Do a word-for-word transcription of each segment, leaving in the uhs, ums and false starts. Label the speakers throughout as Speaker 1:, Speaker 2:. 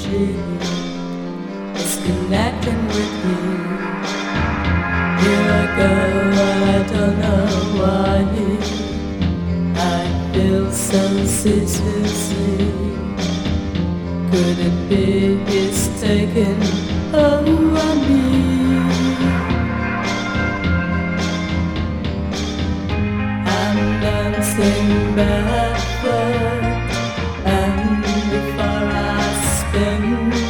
Speaker 1: she is connecting with you. Here I go, and I don't know why. I feel so ceaselessly. Could it be he's taking over me? I'm dancing barefoot, and before I spin,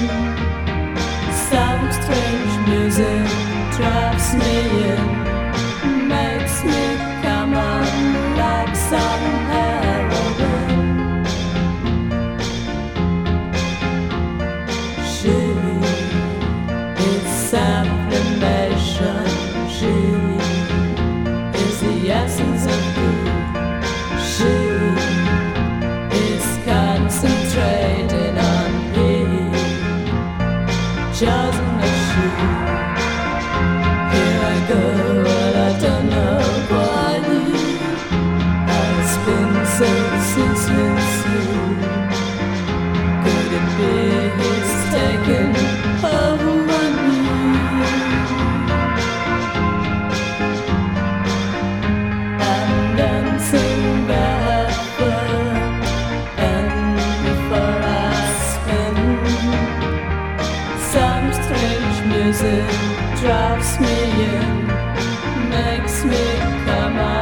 Speaker 1: some strange music drives me in, makes me come on like some heroin. She is sublimation, she is the essence of you. She is concentrated on me, chosen as she. Here I go, and I don't know why. I've been so ceaselessly. Could it be he's taking over me? I'm dancing barefoot, and before I spin, some strange music drives me in, makes me come out.